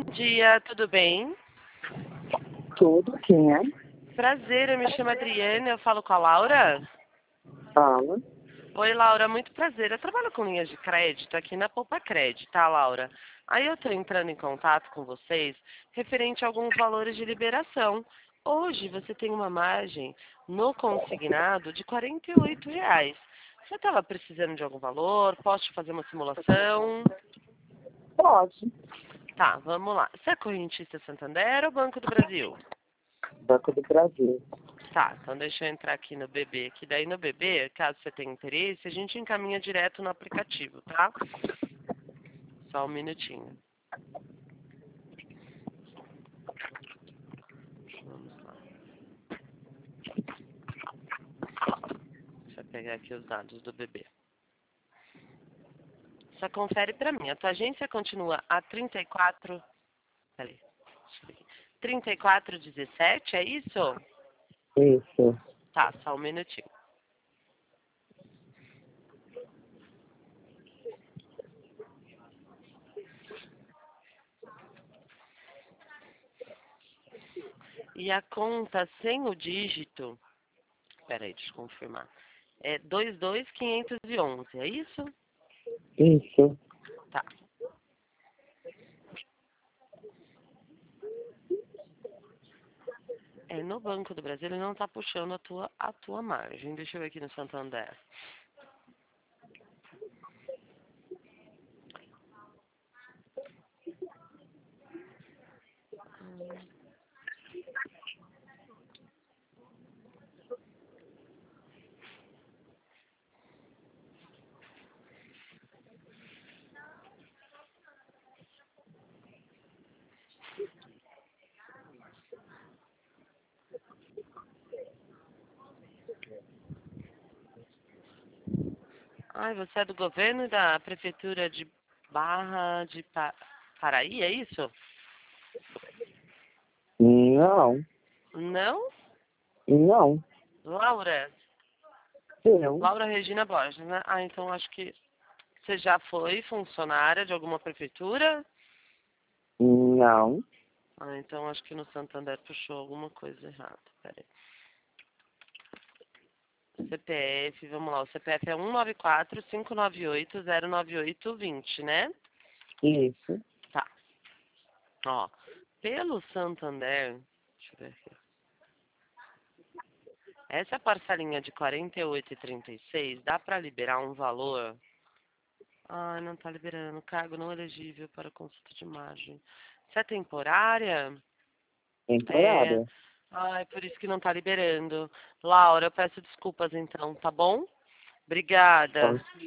dia, tudo bem? Tudo, quem é? Prazer, eu me chamo Adriana, eu falo com a Laura. Fala. Oi, Laura, muito prazer. Eu trabalho com linhas de crédito aqui na Poupa Crédito, tá, Laura? Aí eu tô entrando em contato com vocês referente a alguns valores de liberação. Hoje você tem uma margem no consignado de R$ 48. Você estava precisando de algum valor? Posso te fazer uma simulação? Pode. Tá, vamos lá. Você é correntista Santander ou Banco do Brasil? Banco do Brasil. Tá, então deixa eu entrar aqui no BB, que daí no BB, caso você tenha interesse, a gente encaminha direto no aplicativo, tá? Só um minutinho. Vamos lá. Deixa eu pegar aqui os dados do BB. Só confere pra mim. A tua agência continua a 34... Peraí. Deixa eu ver aqui. 3417, é isso? Isso. Tá, só um minutinho. E a conta sem o dígito... Peraí, deixa eu confirmar. É 22511, é isso? Isso. Tá. É, no Banco do Brasil ele não tá puxando a tua margem. Deixa eu ver aqui no Santander. Ai, você é do governo e da prefeitura de Barra de Paraí, é isso? Não. Não? Não. Laura? Eu. Laura Regina Borges, né? Ah, então acho que você já foi funcionária de alguma prefeitura? Não. Ah, então acho que no Santander puxou alguma coisa errada. Peraí. CPF, vamos lá. O CPF é 194-598-09820, né? Isso. Tá. Ó, pelo Santander, deixa eu ver aqui. Essa parcelinha de R$ 48,36 dá para liberar um valor? Ah, não tá liberando. Cargo não elegível para consulta de margem. Se é temporária? É. Temporária. Ai, por isso que não tá liberando. Laura, eu peço desculpas então, tá bom? Obrigada.